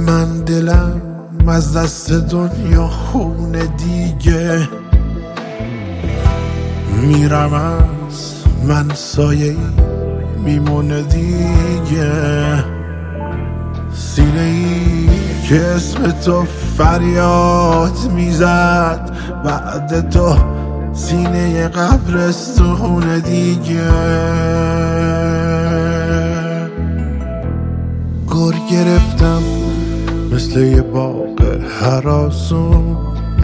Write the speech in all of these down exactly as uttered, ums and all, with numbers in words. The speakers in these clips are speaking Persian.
من دلم از دست دنیا خونه دیگه، میرم از من سایه میمونه دیگه. سینه ای که اسم تو فریاد میزد، بعد تو سینه قبرستون دیگه. گر گرفتم مثل یه باغ هراسون،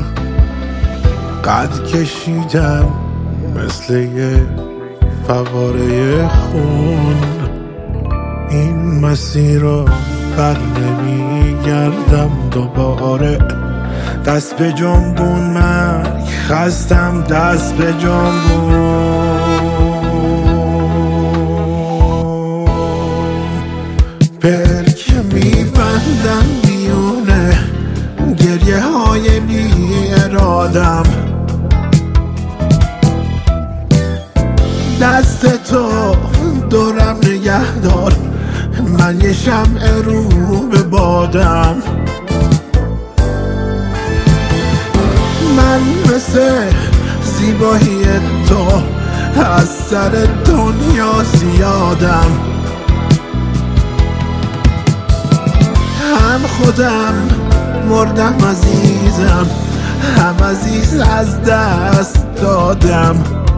قد کشیدم مثل یه فواره خون. این مسیر رو بر نمیگردم دوباره، دست به جنبون مرگ خستم، دست به جنبون. پلک میبندم میونه گریه های بی ارادم، دست تو دورم نگه دار، من یه شمع رو به بادم. من مثل زیبایی تو از سر دنیا زیادم، هم خودم مردم عزیزم، هم عزیز از دست دادم.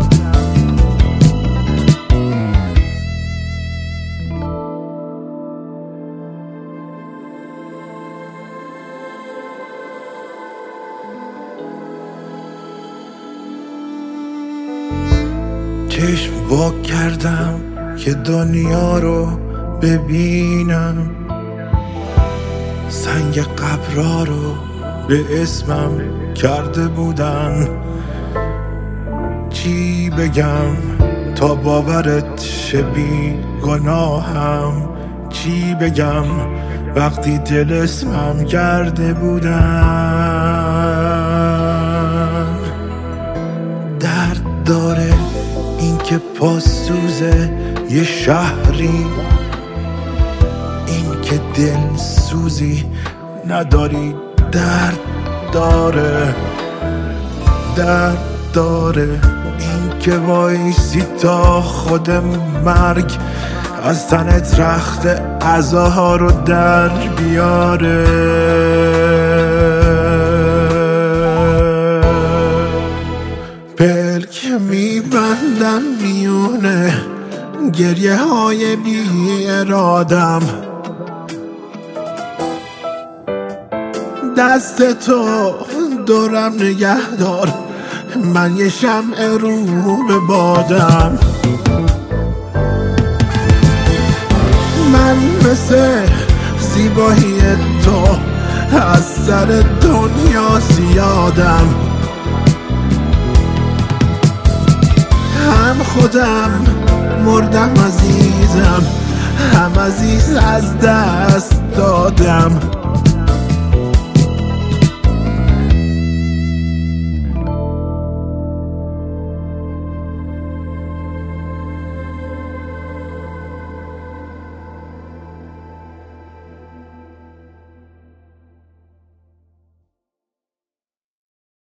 چشم وا کردم که دنیا رو ببینم، سنگ قبرا رو به اسمم کرده بودن. چی بگم تا باورت شه بی گناهم، چی بگم وقتی دل اسمم کرده بودن. درد داره این که پاسوزه یه شهری، این که دل سوزی نداری. درد داره، درد داره این که وایسی تا خود مرگ از تنت رخت عزاها رو در بیاره. پلک میبندم میونه گریه های بی ارادم، دست تو دورم نگه دار، من یه شمع رو به بادم. من مثل زیبایی تو از سر دنیا زیادم، هم خودم مردم عزیزم، هم عزیز از دست دادم.